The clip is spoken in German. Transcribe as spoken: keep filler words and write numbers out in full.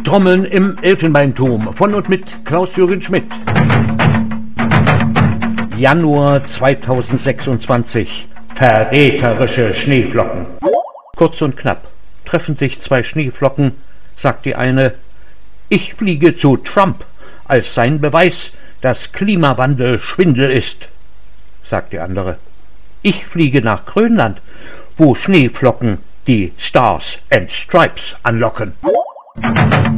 Trommeln im Elfenbeinturm von und mit Klaus-Jürgen Schmidt. Januar zweitausendsechsundzwanzig. Verräterische Schneeflocken. Kurz und knapp. Treffen sich zwei Schneeflocken, sagt die eine: Ich fliege zu Trump, als sein Beweis, dass Klimawandel Schwindel ist. Sagt die andere: Ich fliege nach Grönland, wo Schneeflocken die Stars and Stripes anlocken.